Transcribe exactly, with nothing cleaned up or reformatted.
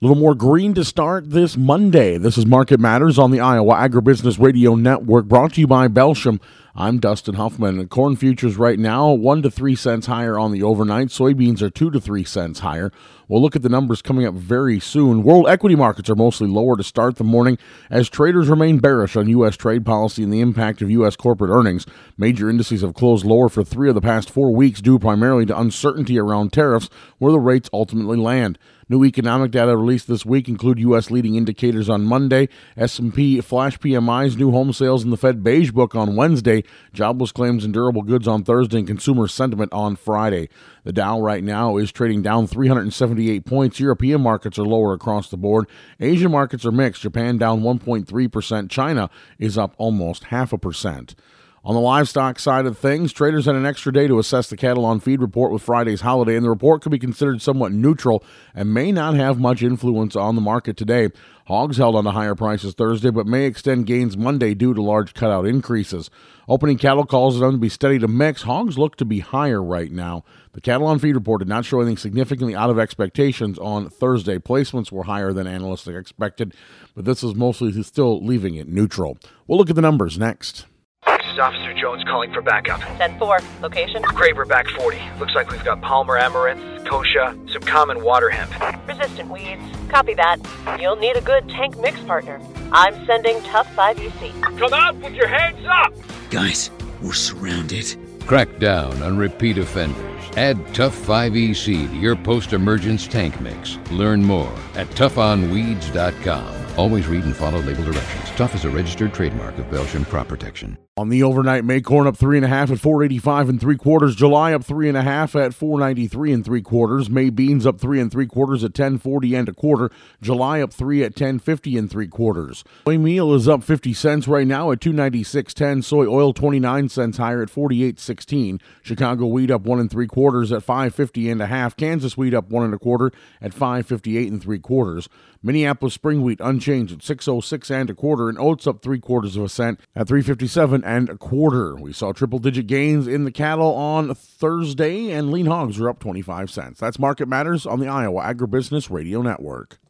little more green to start this Monday. This is Market Matters on the Iowa Agribusiness Radio Network, brought to you by Belsham. I'm Dustin Huffman. Corn futures right now, one to three cents higher on the overnight. Soybeans are two to three cents higher. We'll look at the numbers coming up very soon. World equity markets are mostly lower to start the morning as traders remain bearish on U S trade policy and the impact of U S corporate earnings. Major indices have closed lower for three of the past four weeks due primarily to uncertainty around tariffs, where the rates ultimately land. New economic data released this week include U S leading indicators on Monday, S and P flash P M Is, new home sales, and the Fed Beige Book on Wednesday, jobless claims and durable goods on Thursday, and consumer sentiment on Friday. The Dow right now is trading down three hundred seventy-eight points. European markets are lower across the board. Asian markets are mixed. Japan down one point three percent. China is up almost half a percent. On the livestock side of things, traders had an extra day to assess the cattle on feed report with Friday's holiday, and the report could be considered somewhat neutral and may not have much influence on the market today. Hogs held on to higher prices Thursday, but may extend gains Monday due to large cutout increases. Opening cattle calls are done to be steady to mix. Hogs look to be higher right now. The cattle on feed report did not show anything significantly out of expectations on Thursday. Placements were higher than analysts expected, but this is mostly still leaving it neutral. We'll look at the numbers next. This is Officer Jones calling for backup. ten four. Location? Craver back forty. Looks like we've got Palmer amaranth, kochia, some common water hemp. Resistant weeds. Copy that. You'll need a good tank mix partner. I'm sending Tough five E C. Come out with your hands up! Guys, we're surrounded. Crack down on repeat offenders. Add Tough five E C to your post-emergence tank mix. Learn more at tough on weeds dot com. Always read and follow label directions. Tough is a registered trademark of Belgian Crop Protection. On the overnight, May corn up three and a half at four eighty-five and three quarters. July up three and a half at four ninety-three and three quarters. May beans up three and three quarters at ten forty and a quarter. July up three at ten fifty and three quarters. Soy meal is up fifty cents right now at two ninety-six ten. Soy oil twenty-nine cents higher at forty-eight sixteen. Chicago wheat up one and three quarters at five fifty and a half. Kansas wheat up one and a quarter at five fifty-eight and three quarters. Minneapolis spring wheat unchanged at six oh six and a quarter, and oats up three quarters of a cent at three fifty-seven and a quarter. We saw triple-digit gains in the cattle on Thursday, and lean hogs are up twenty-five cents. That's Market Matters on the Iowa Agribusiness Radio Network.